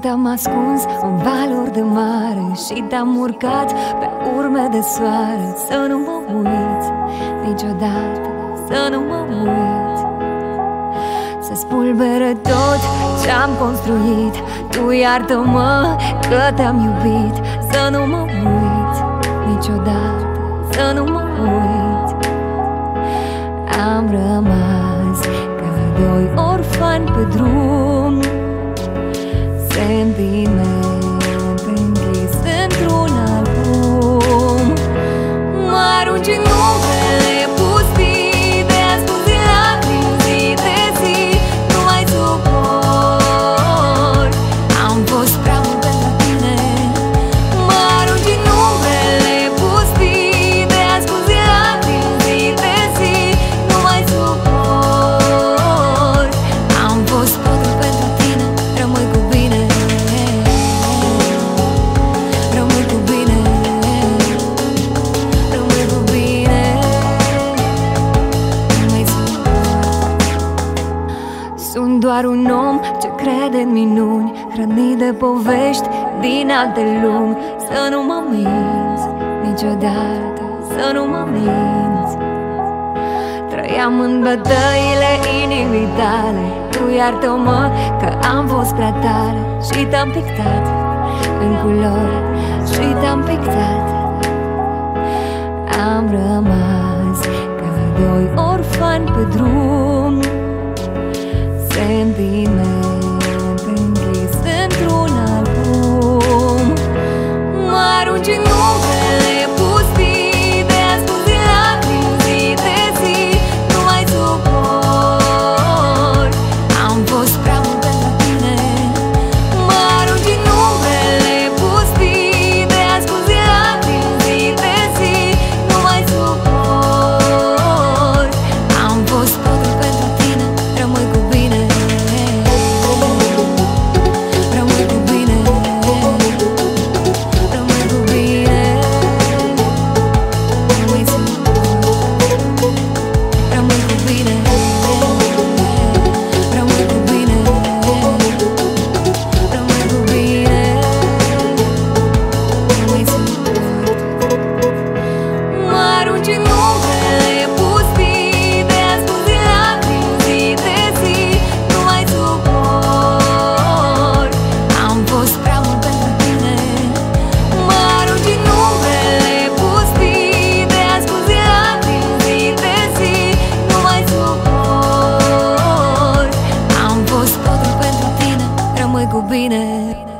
te-am ascuns în valuri de mare și te-am urcat pe urme de soare. Să nu mă uiți niciodată, să nu mă uiți. Se spulbere tot ce-am construit. Tu iartă-mă că te-am iubit. Să nu mă uiți niciodată, să nu mă uiți. Am rămas ca doi orfani pe drum, sentimente închise într-un album. Mă arunci în numele pustii de ascuns lacrimi zi de zi. Nu mai suport, am fost prea mult pentru tine. Mă arunci în numele pustii de ascuns lacrimi zi de zi. Nu mai suport, am fost totul pentru tine. Rămâi cu bine, rămâi cu bine, rămâi cu bine. Nu mai suport. Sunt doar un om ce crede în minuni, hrănit de povești din alte lumi. Să nu mă minți niciodată, să nu mă minți. Trăiam în bătăile inimii tale. Tu iartă-mă că am fost prea tare și te-am pictat în culori și te-am pictat. Am rămas ca doi orfani pe drum, sentimente închise într-un album. Mă arunci în numele pustii de ascuns lacrimi zi de zi. Nu mai suport, am fost prea mult pentru tine. Mă arunci în numele pustii de ascuns lacrimi zi de zi. Nu mai suport, am fost totul pentru tine. Rămâi cu bine, rămâi cu bine, rămâi cu bine. Nu mai suport, rămâi cu bine, rămâi cu bine, rămâi cu bine. Nu mai suport. Mă arunci în numele pustii de ascuns lacrimi zi de zi. Nu mai suport, am fost prea mult pentru tine. Mă arunci în numele pustii de ascuns lacrimi zi de zi. Nu mai suport, am fost totul pentru tine. Rămâi cu bine.